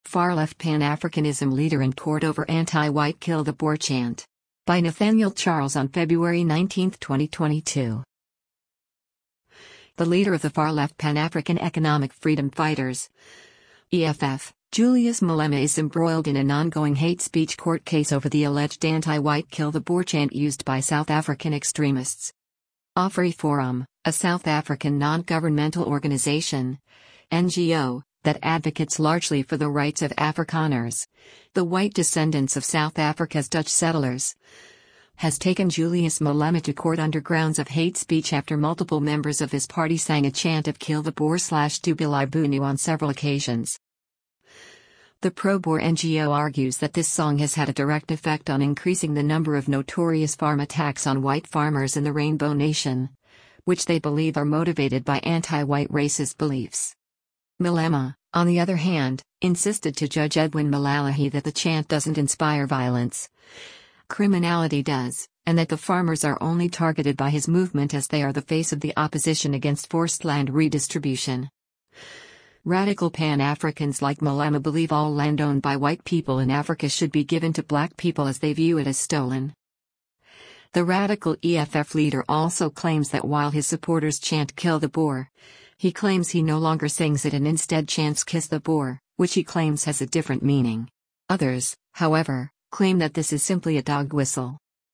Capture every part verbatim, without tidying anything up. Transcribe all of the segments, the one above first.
Far-left Pan-Africanism leader in court over anti-white kill the Boer chant. By Nathaniel Charles on February nineteenth twenty twenty-two. The leader of the far-left Pan-African Economic Freedom Fighters, E F F, Julius Malema, is embroiled in an ongoing hate speech court case over the alleged anti-white kill the Boer chant used by South African extremists. AfriForum, a South African non-governmental organization, N G O, that advocates largely for the rights of Afrikaners, the white descendants of South Africa's Dutch settlers, has taken Julius Malema to court under grounds of hate speech after multiple members of his party sang a chant of Kill the Boer slash Tubila Bunu on several occasions. The pro-Boer N G O argues that this song has had a direct effect on increasing the number of notorious farm attacks on white farmers in the Rainbow Nation, which they believe are motivated by anti-white racist beliefs. Malema, on the other hand, insisted to Judge Edwin Malalahi that the chant doesn't inspire violence. Criminality does, and that the farmers are only targeted by his movement as they are the face of the opposition against forced land redistribution. Radical Pan-Africans like Malema believe all land owned by white people in Africa should be given to black people as they view it as stolen. The radical E F F leader also claims that while his supporters chant Kill the Boer, he claims he no longer sings it and instead chants Kiss the Boer, which he claims has a different meaning. Others, however, claim that this is simply a dog whistle.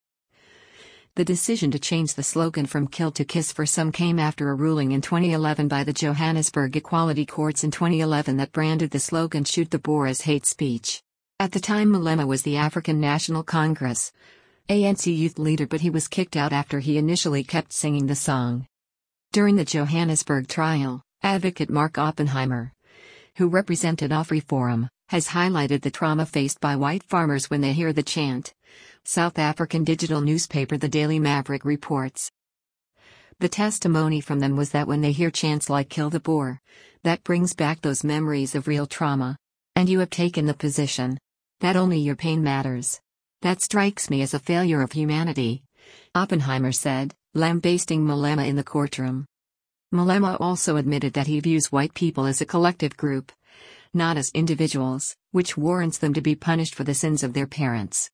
The decision to change the slogan from Kill to Kiss for some came after a ruling in twenty eleven by the Johannesburg Equality Courts in twenty eleven that branded the slogan Shoot the Boer as hate speech. At the time, Malema was the African National Congress A N C youth leader, but he was kicked out after he initially kept singing the song. During the Johannesburg trial, advocate Mark Oppenheimer, who represented AfriForum, has highlighted the trauma faced by white farmers when they hear the chant. South African digital newspaper The Daily Maverick reports. The testimony from them was that when they hear chants like Kill the Boer, that brings back those memories of real trauma. And you have taken the position that only your pain matters. That strikes me as a failure of humanity, Oppenheimer said, lambasting Malema in the courtroom. Malema also admitted that he views white people as a collective group, not as individuals, which warrants them to be punished for the sins of their parents.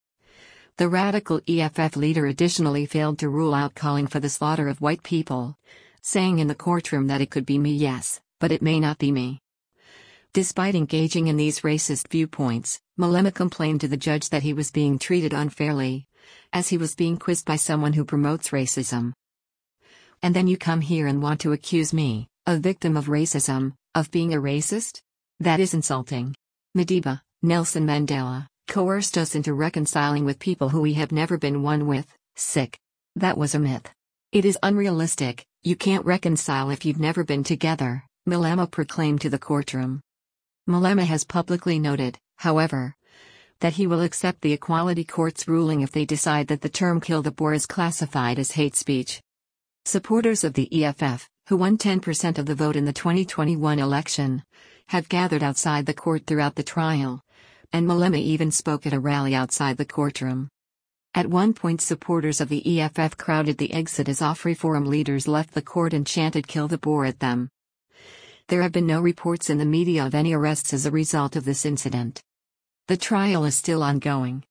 The radical E F F leader additionally failed to rule out calling for the slaughter of white people, saying in the courtroom that it could be me, yes, but it may not be me. Despite engaging in these racist viewpoints, Malema complained to the judge that he was being treated unfairly, as he was being quizzed by someone who promotes racism. And then you come here and want to accuse me, a victim of racism, of being a racist? That is insulting. Madiba, Nelson Mandela, coerced us into reconciling with people who we have never been one with. Sick. That was a myth. It is unrealistic. You can't reconcile if you've never been together, Malema proclaimed to the courtroom. Malema has publicly noted, however, that he will accept the Equality Court's ruling if they decide that the term Kill the Boer is classified as hate speech. Supporters of the E F F, who won ten percent of the vote in the twenty twenty-one election, have gathered outside the court throughout the trial, and Malema even spoke at a rally outside the courtroom. At one point, supporters of the E F F crowded the exit as AfriForum leaders left the court and chanted Kill the Boer at them. There have been no reports in the media of any arrests as a result of this incident. The trial is still ongoing.